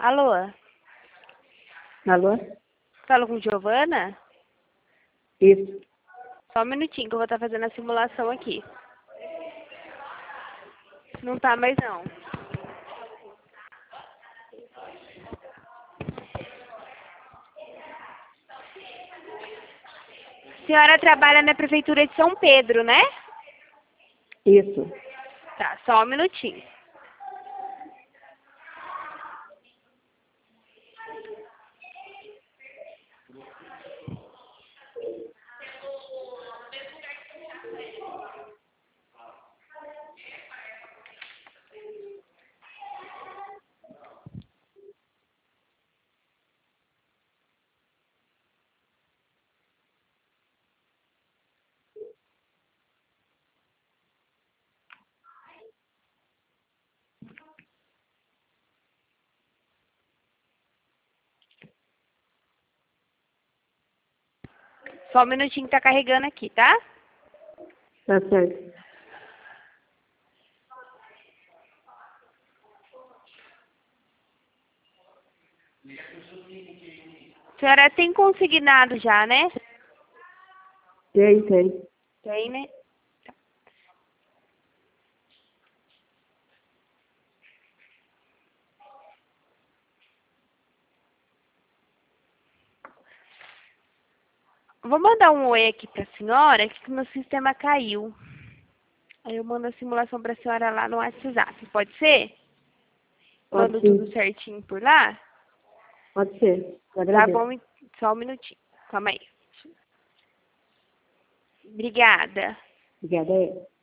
Alô? Alô? Falo com Giovana? Isso. Só um minutinho que eu vou estar fazendo a simulação aqui. Não tá mais não. A senhora trabalha na prefeitura de São Pedro, né? Isso. Tá, só um minutinho. Só um minutinho que tá carregando aqui, tá? Tá certo. A senhora tem consignado já, né? Tem. Tem, né? Vou mandar um oi aqui pra senhora, que meu sistema caiu. Aí eu mando a simulação pra senhora lá no WhatsApp. Pode ser? Pode Mando sim. tudo certinho por lá? Pode ser. Eu Tá agradeço. bom, só um minutinho. Calma aí. Obrigada. Obrigada.